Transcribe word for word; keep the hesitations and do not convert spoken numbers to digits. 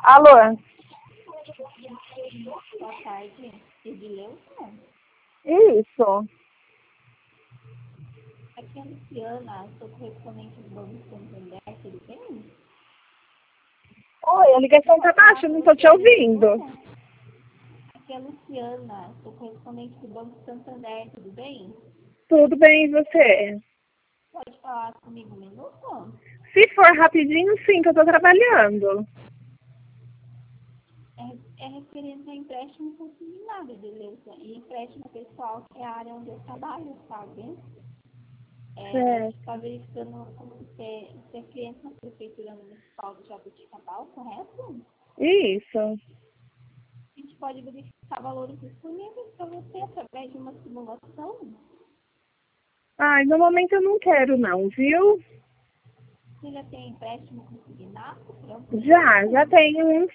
Alô? Boa tarde, Edileuson. Isso. Aqui é a Luciana, sou correspondente do Banco Santander, tudo bem? Oi, a ligação tá baixa, eu não tô te ouvindo. Aqui é a Luciana, sou correspondente do Banco Santander, tudo bem? Tudo bem, e você? Pode falar comigo um minuto? Se for rapidinho, sim, que eu tô trabalhando. É, é referente a empréstimo consignado, Edileuson, e empréstimo pessoal, que é a área onde eu trabalho, sabe? É, a Certo. gente está verificando como você, você é cliente na Prefeitura Municipal do Jaboticabal, correto? Isso. A gente pode verificar valores disponíveis para você através de uma simulação. Ai, no momento eu não quero não, viu? Você já tem empréstimo consignado para um Já, já projeto? tenho um